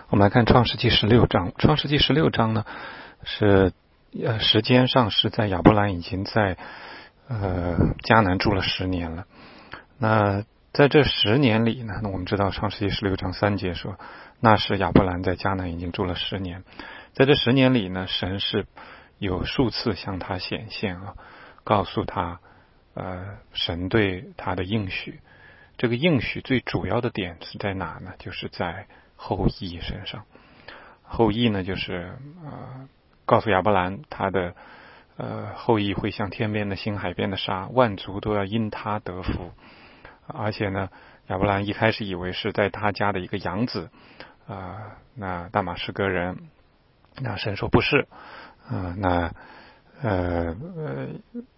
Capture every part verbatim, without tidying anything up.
我们来看创世纪十六章。创世纪十六章呢，是呃时间上是在亚伯兰已经在呃迦南住了十年了。那在这十年里呢，那我们知道创世纪十六章三节说，那时亚伯兰在迦南已经住了十年。在这十年里呢，神是有数次向他显现啊，告诉他呃神对他的应许。这个应许最主要的点是在哪呢？就是在后裔身上。后裔呢，就是呃告诉亚伯兰他的呃后裔会像天边的星、海边的沙，万族都要因他得福。而且呢，亚伯兰一开始以为是在他家的一个养子啊、呃，那大马士革人，那神说不是啊、呃，那呃呃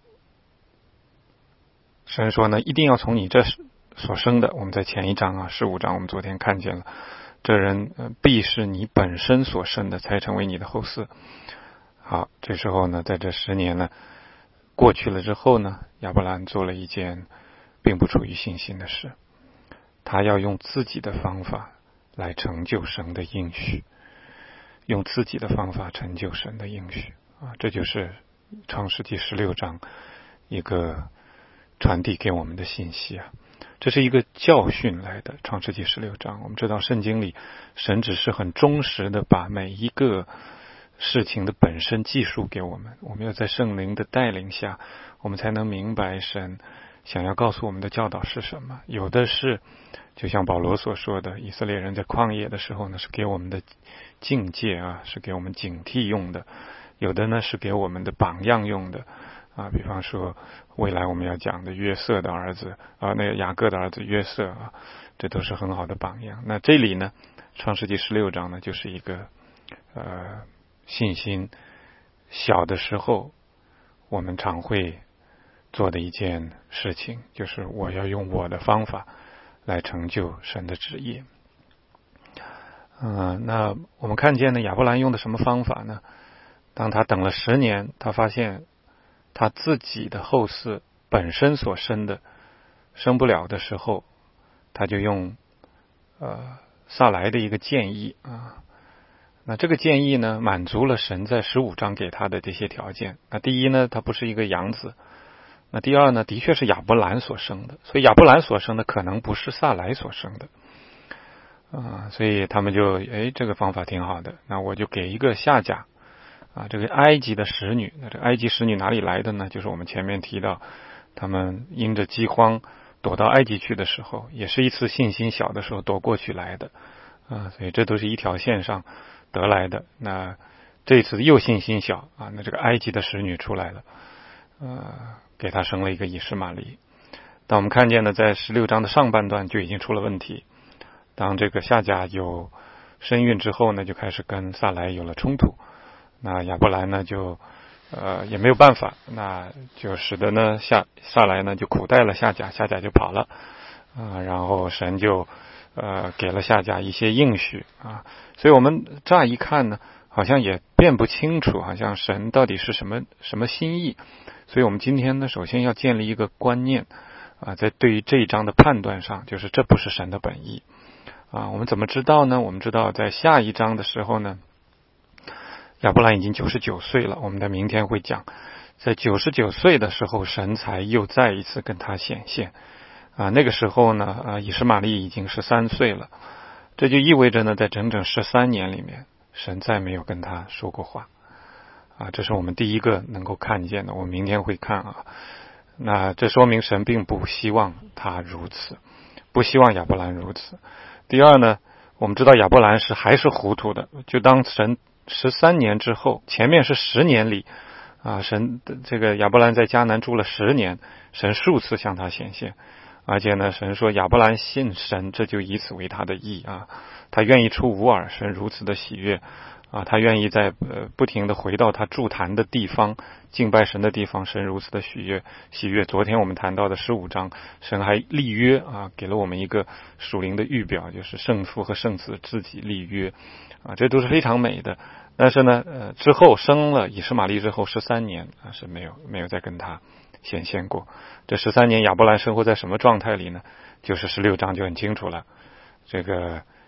神说呢，一定要从你这所生的，我们在前一章啊十五章我们昨天看见了，这人、呃、必是你本身所生的，才成为你的后嗣。好，这时候呢，在这十年呢过去了之后呢，亚伯兰做了一件并不出于信心的事，他要用自己的方法来成就神的应许，用自己的方法成就神的应许啊，这就是创世纪十六章一个传递给我们的信息啊。这是一个教训来的，创世纪十六章。我们知道圣经里神只是很忠实的把每一个事情的本身记述给我们，我们要在圣灵的带领下，我们才能明白神想要告诉我们的教导是什么。有的是就像保罗所说的，以色列人在旷野的时候呢，是给我们的境界啊，是给我们警惕用的；有的呢是给我们的榜样用的啊，比方说未来我们要讲的约瑟的儿子啊，那个雅各的儿子约瑟啊，这都是很好的榜样。那这里呢，创世纪十六章呢，就是一个呃信心小的时候我们常会做的一件事情，就是我要用我的方法来成就神的旨意。嗯、呃，那我们看见呢，亚伯兰用的什么方法呢？当他等了十年，他发现他自己的后嗣本身所生的生不了的时候，他就用呃撒来的一个建议啊。那这个建议呢，满足了神在十五章给他的这些条件。那第一呢，他不是一个养子；那第二呢，的确是亚伯兰所生的，所以亚伯兰所生的可能不是撒来所生的啊。所以他们就哎，这个方法挺好的，那我就给一个夏甲啊，这个埃及的使女。那这埃及使女哪里来的呢？就是我们前面提到，他们因着饥荒躲到埃及去的时候，也是一次信心小的时候躲过去来的啊。所以这都是一条线上得来的。那这次又信心小啊，那这个埃及的使女出来了，呃，给他生了一个以实玛利。但我们看见呢，在十六章的上半段就已经出了问题。当这个夏甲有身孕之后呢，就开始跟撒来有了冲突。那亚伯兰呢，就呃也没有办法，那就使得呢夏撒来呢就苦待了夏甲，夏甲就跑了啊、呃，然后神就呃给了夏甲一些应许啊，所以我们乍一看呢，好像也辨不清楚，好像神到底是什么什么心意。所以我们今天呢，首先要建立一个观念啊，在对于这一章的判断上，就是这不是神的本意啊。我们怎么知道呢？我们知道在下一章的时候呢，亚伯兰已经九十九岁了，我们在明天会讲，在九十九岁的时候，神才又再一次跟他显现啊。那个时候呢，啊，以实玛利已经十三岁了，这就意味着呢，在整整十三年里面，神再没有跟他说过话啊。这是我们第一个能够看见的，我们明天会看啊。那这说明神并不希望他如此，不希望亚伯兰如此。第二呢，我们知道亚伯兰是还是糊涂的，就当神十三年之后，前面是十年里啊，神这个亚伯兰在迦南住了十年，神数次向他显现，而且呢，神说亚伯兰信神，这就以此为他的义啊，他愿意出吾尔，神如此的喜悦啊，他愿意在呃不停的回到他筑坛的地方，敬拜神的地方，神如此的喜悦喜悦。昨天我们谈到的十五章，神还立约啊，给了我们一个属灵的预表，就是圣父和圣子自己立约啊，这都是非常美的。但是呢，呃，之后生了以实玛利之后十三年啊，是没有没有再跟他显现过。这十三年亚伯兰生活在什么状态里呢？就是十六章就很清楚了。这个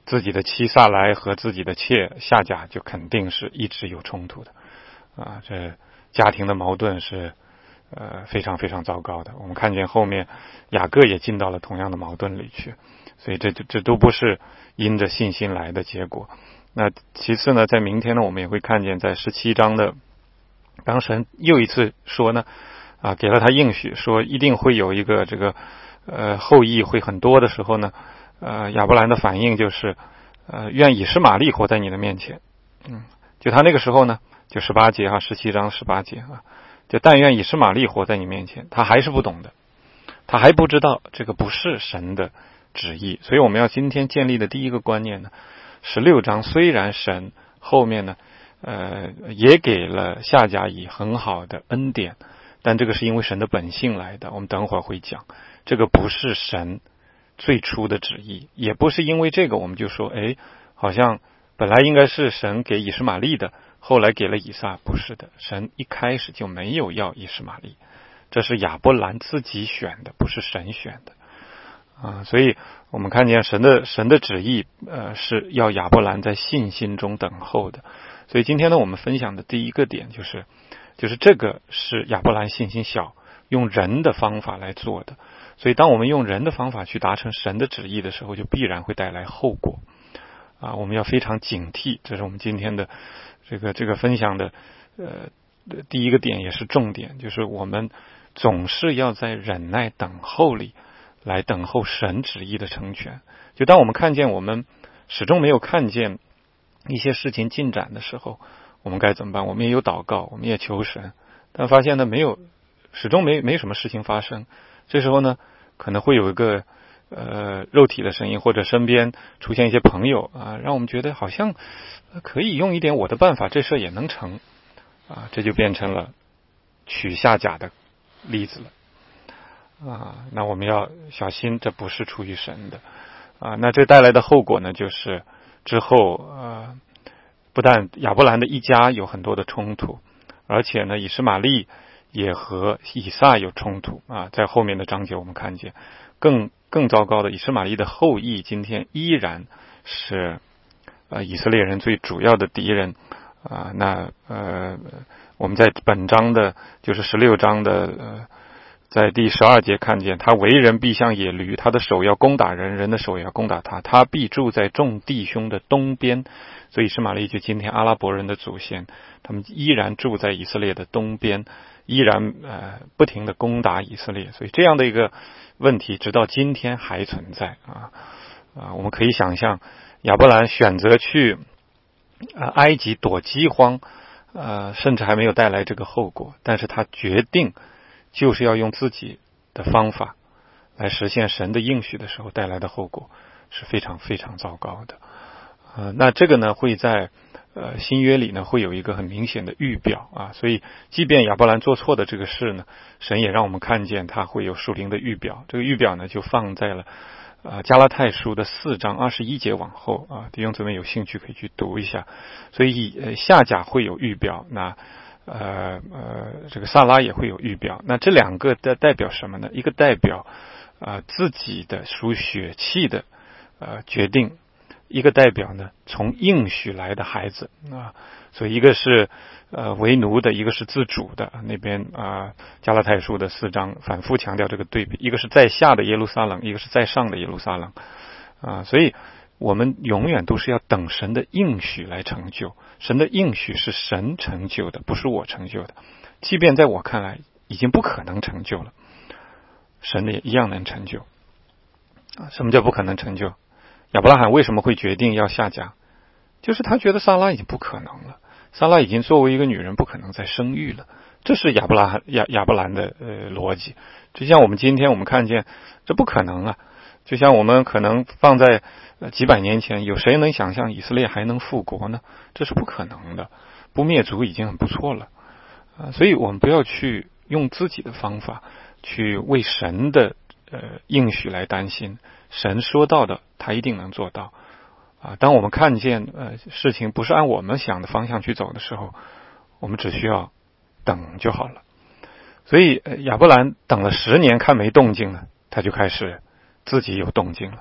自己的妻撒来和自己的妾夏甲就肯定是一直有冲突的啊，这家庭的矛盾是呃非常非常糟糕的。我们看见后面雅各也进到了同样的矛盾里去，所以这这都不是因着信心来的结果。那其次呢，在明天呢，我们也会看见在十七章的，当神又一次说呢，啊，给了他应许，说一定会有一个这个呃后裔会很多的时候呢，呃，亚伯兰的反应就是，呃，愿以实玛利活在你的面前。嗯，就他那个时候呢，就十八节啊，十七章十八节啊，就但愿以实玛利活在你面前，他还是不懂的，他还不知道这个不是神的旨意。所以我们要今天建立的第一个观念呢，十六章虽然神后面呢，呃，也给了夏甲以很好的恩典，但这个是因为神的本性来的，我们等会儿会讲，这个不是神最初的旨意，也不是因为这个我们就说，哎，好像本来应该是神给以实玛利的，后来给了以撒，不是的，神一开始就没有要以实玛利，这是亚伯兰自己选的，不是神选的啊。所以我们看见神的神的旨意，呃，是要亚伯兰在信心中等候的。所以今天呢，我们分享的第一个点就是，就是这个是亚伯兰信心小，用人的方法来做的。所以当我们用人的方法去达成神的旨意的时候，就必然会带来后果啊！我们要非常警惕，这是我们今天的这个这个分享的呃第一个点，也是重点，就是我们总是要在忍耐等候里来等候神旨意的成全。就当我们看见我们始终没有看见一些事情进展的时候，我们该怎么办？我们也有祷告，我们也求神，但发现呢，没有，始终没没什么事情发生。这时候呢，可能会有一个呃肉体的声音，或者身边出现一些朋友啊，让我们觉得好像可以用一点我的办法，这事也能成啊，这就变成了取夏甲的例子了啊。那我们要小心，这不是出于神的啊。那这带来的后果呢，就是之后呃，不但亚伯兰的一家有很多的冲突，而且呢，以实玛利也和以撒有冲突啊。在后面的章节我们看见更更糟糕的，以实玛利的后裔今天依然是呃以色列人最主要的敌人啊。那呃我们在本章的就是十六章的呃在第十二节看见，他为人必像野驴，他的手要攻打人，人的手也要攻打他，他必住在众弟兄的东边。所以以实玛利就今天阿拉伯人的祖先，他们依然住在以色列的东边，依然呃不停的攻打以色列。所以这样的一个问题直到今天还存在啊啊！我们可以想象亚伯兰选择去啊埃及躲饥荒，呃甚至还没有带来这个后果，但是他决定就是要用自己的方法来实现神的应许的时候，带来的后果是非常非常糟糕的。呃，那这个呢，会在呃新约里呢，会有一个很明显的预表啊。所以，即便亚伯兰做错的这个事呢，神也让我们看见他会有属灵的预表。这个预表呢，就放在了呃加拉太书的四章二十一节往后啊。弟兄姊妹有兴趣可以去读一下。所以，呃，夏甲会有预表，那呃呃，这个撒拉也会有预表。那这两个的代表什么呢？一个代表啊、呃、自己的属血气的呃决定。一个代表呢，从应许来的孩子啊，所以一个是呃为奴的，一个是自主的。那边啊，加拉太书的四章反复强调这个对比，一个是在下的耶路撒冷，一个是在上的耶路撒冷啊。所以我们永远都是要等神的应许来成就，神的应许是神成就的，不是我成就的。即便在我看来已经不可能成就了，神的也一样能成就啊。什么叫不可能成就？亚伯拉罕为什么会决定要夏甲？就是他觉得撒拉已经不可能了，撒拉已经作为一个女人不可能再生育了，这是亚伯拉罕亚亚伯兰的呃逻辑。就像我们今天我们看见这不可能啊，就像我们可能放在呃几百年前，有谁能想象以色列还能复国呢？这是不可能的，不灭族已经很不错了啊。所以我们不要去用自己的方法去为神的呃应许来担心。神说到的他一定能做到啊！当我们看见呃事情不是按我们想的方向去走的时候，我们只需要等就好了。所以、呃、亚伯兰等了十年看没动静了，他就开始自己有动静了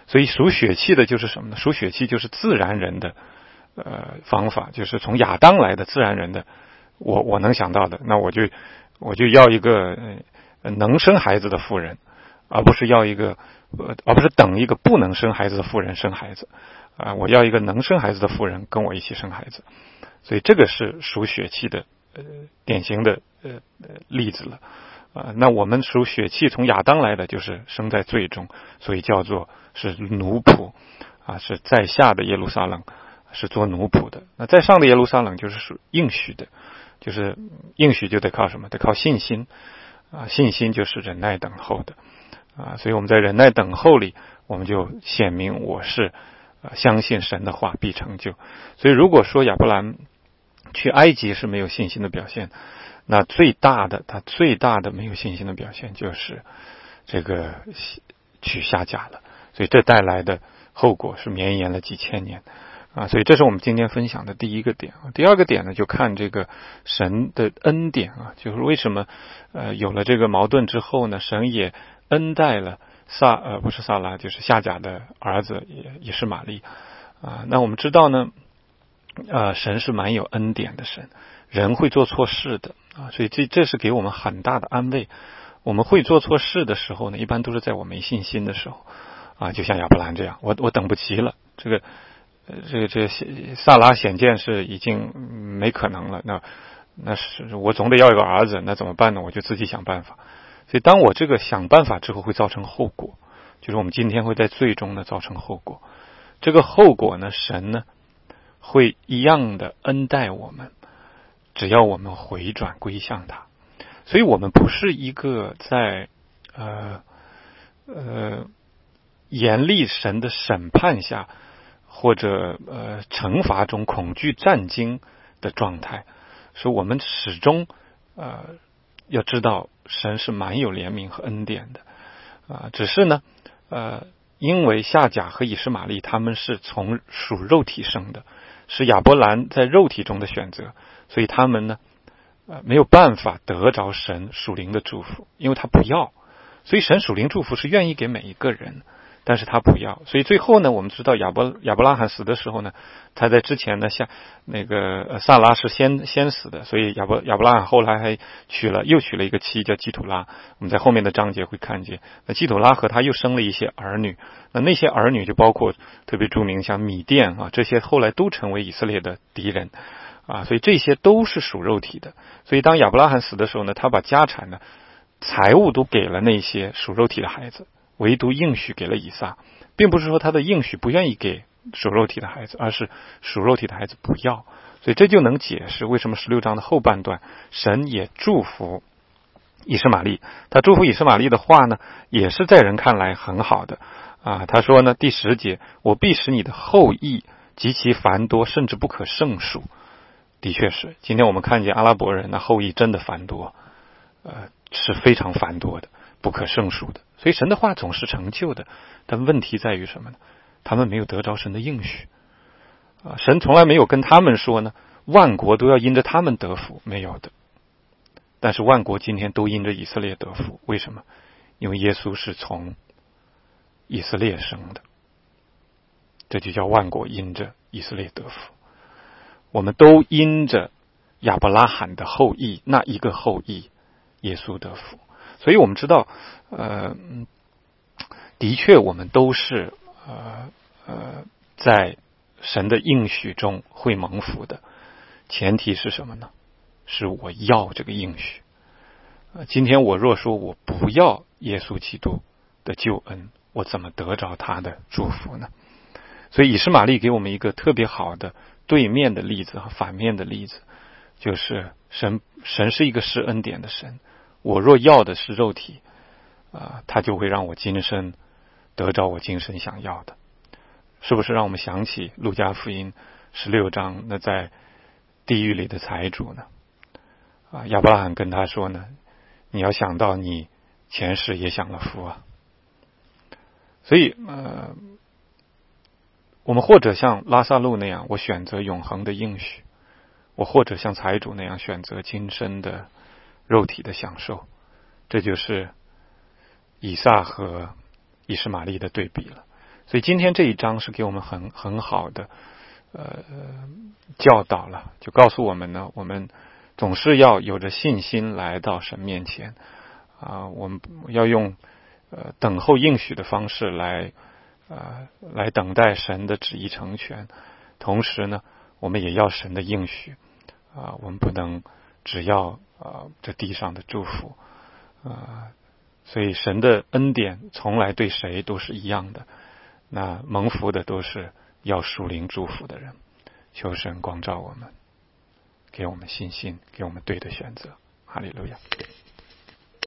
所以属血气的就是什么呢？属血气就是自然人的呃方法，就是从亚当来的自然人的，我我能想到的，那我就我就要一个呃能生孩子的妇人，而不是要一个呃而不是等一个不能生孩子的妇人生孩子啊、呃，我要一个能生孩子的妇人跟我一起生孩子，所以这个是属血气的呃典型的呃例子了。啊、呃，那我们属血气从亚当来的，就是生在罪中，所以叫做是奴仆啊，是在下的耶路撒冷是做奴仆的。那在上的耶路撒冷就是属应许的，就是应许就得靠什么？得靠信心啊，信心就是忍耐等候的啊，所以我们在忍耐等候里，我们就显明我是啊相信神的话必成就。所以如果说亚伯兰去埃及是没有信心的表现，那最大的他最大的没有信心的表现就是这个娶夏甲了，所以这带来的后果是绵延了几千年啊，所以这是我们今天分享的第一个点。第二个点呢，就看这个神的恩典啊，就是为什么呃有了这个矛盾之后呢，神也恩待了撒呃不是撒拉，就是夏甲的儿子也也是玛利啊。那我们知道呢，呃神是蛮有恩典的神，人会做错事的啊，所以这这是给我们很大的安慰。我们会做错事的时候呢，一般都是在我没信心的时候啊，就像亚伯兰这样，我我等不及了，这个这个这个萨拉显见是已经没可能了，那那是我总得要一个儿子，那怎么办呢？我就自己想办法。所以当我这个想办法之后，会造成后果，就是我们今天会在最终呢造成后果。这个后果呢，神呢会一样的恩待我们，只要我们回转归向他。所以我们不是一个在呃呃严厉神的审判下或者呃惩罚中恐惧战惊的状态，所以我们始终呃要知道神是蛮有怜悯和恩典的啊、呃，只是呢呃因为夏甲和以实玛利他们是从属肉体生的，是亚伯兰在肉体中的选择，所以他们呢呃没有办法得着神属灵的祝福，因为他不要，所以神属灵祝福是愿意给每一个人，但是他不要。所以最后呢，我们知道亚伯亚伯拉罕死的时候呢，他在之前呢，像那个萨拉是先先死的，所以亚伯亚伯拉罕后来还娶了又娶了一个妻叫基土拉，我们在后面的章节会看见。那基土拉和他又生了一些儿女，那那些儿女就包括特别著名像米甸啊，这些后来都成为以色列的敌人啊，所以这些都是属肉体的。所以当亚伯拉罕死的时候呢，他把家产呢财物都给了那些属肉体的孩子，唯独应许给了以撒，并不是说他的应许不愿意给属肉体的孩子，而是属肉体的孩子不要。所以这就能解释为什么十六章的后半段神也祝福以实玛利。他祝福以实玛利的话呢，也是在人看来很好的啊。他说呢，第十节，我必使你的后裔极其繁多，甚至不可胜数。的确是，今天我们看见阿拉伯人的后裔真的繁多，呃，是非常繁多的，不可胜数的。所以神的话总是成就的，但问题在于什么呢？他们没有得着神的应许啊！神从来没有跟他们说呢，万国都要因着他们得福，没有的。但是万国今天都因着以色列得福，为什么？因为耶稣是从以色列生的，这就叫万国因着以色列得福。我们都因着亚伯拉罕的后裔，那一个后裔耶稣得福。所以我们知道呃的确我们都是呃呃在神的应许中会蒙福的，前提是什么呢？是我要这个应许。呃今天我若说我不要耶稣基督的救恩，我怎么得着他的祝福呢？所以以实玛利给我们一个特别好的对面的例子和反面的例子，就是神神是一个施恩典的神，我若要的是肉体啊、呃，他就会让我今生得着我今生想要的。是不是让我们想起路加福音十六章那在地狱里的财主呢？啊，亚伯拉罕跟他说呢，你要想到你前世也享了福啊。所以呃我们或者像拉撒路那样，我选择永恒的应许，我或者像财主那样选择今生的肉体的享受。这就是以撒和以实玛利的对比了。 所以今天这一章是给我们很很好的呃教导了，就告诉我们呢，我们总是要有着信心来到神面前啊、呃，我们要用呃等候应许的方式来呃来等待神的旨意成全，同时呢，我们也要神的应许啊、呃，我们不能只要啊、呃、这地上的祝福啊、呃，所以神的恩典从来对谁都是一样的，那蒙福的都是要属灵祝福的人。求神光照我们，给我们信心，给我们对的选择。哈利路亚。